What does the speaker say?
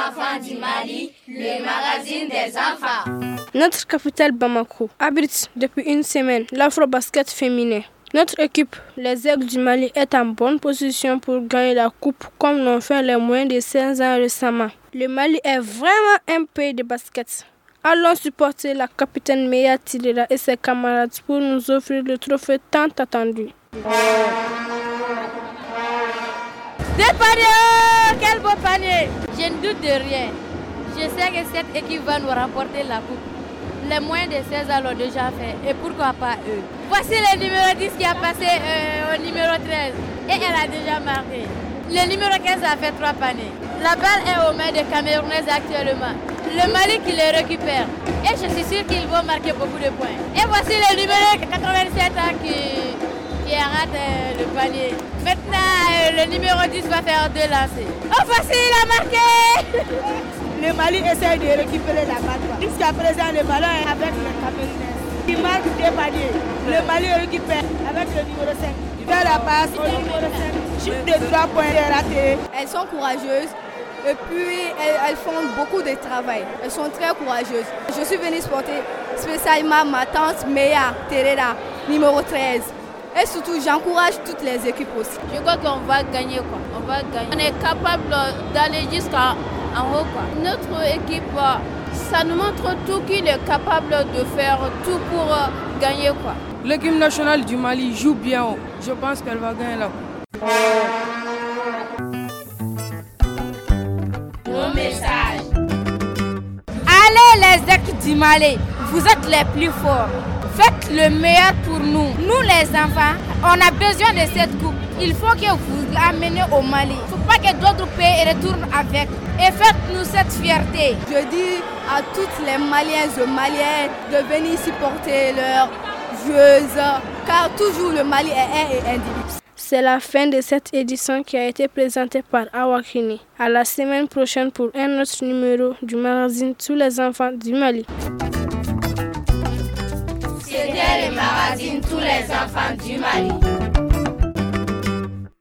enfants du Mali, le magazine des enfants. Notre capitale Bamako abrite depuis une semaine l'Afro-Basket féminin. Notre équipe, les Aigles du Mali, est en bonne position pour gagner la coupe comme l'ont fait les moins de 16 ans récemment. Le Mali est vraiment un pays de basket. Allons supporter la capitaine Meya Tidera et ses camarades pour nous offrir le trophée tant attendu. Des paniers! Quel beau panier! Je ne doute de rien. Je sais que cette équipe va nous remporter la coupe. Les moins de 16 ans l'ont déjà fait et pourquoi pas eux. Voici le numéro 10 qui a passé au numéro 13 et elle a déjà marqué. Le numéro 15 a fait 3 paniers. La balle est aux mains des Camerounaises actuellement. Le Mali qui les récupère et je suis sûr qu'ils vont marquer beaucoup de points. Et voici le numéro 87 qui arrête le panier. Maintenant, le numéro 10 va faire 2 lancers. Oh, voici, il a marqué! Le Mali essaie de récupérer la balle. Jusqu'à présent, le ballon est avec le Camerounais. Il marque 2 paniers. Le Mali récupère avec le numéro 5. Il fait la passe au numéro 5. Chute de 3 points raté. Elles sont courageuses et puis elles font beaucoup de travail. Elles sont très courageuses. Je suis venue supporter spécialement ma tante Meya Terera, numéro 13. Et surtout, j'encourage toutes les équipes aussi. Je crois qu'on va gagner quoi. On va gagner. On est capable d'aller jusqu'en haut quoi. Notre équipe, ça nous montre tout qu'il est capable de faire tout pour gagner quoi. L'équipe nationale du Mali joue bien haut. Je pense qu'elle va gagner la coupe. Nos messages. Allez les Aigles du Mali, vous êtes les plus forts. Faites le meilleur pour nous. Nous les enfants, on a besoin de cette coupe. Il faut que vous l'amenez au Mali. Il ne faut pas que d'autres pays retournent avec. Et faites-nous cette fierté. Je dis à toutes les Maliennes et Maliens de venir supporter leurs joueuses. Car toujours le Mali est un et indivisible. C'est la fin de cette édition qui a été présentée par Awakini. À la semaine prochaine pour un autre numéro du magazine Tous les enfants du Mali. C'était le magazine Tous les enfants du Mali.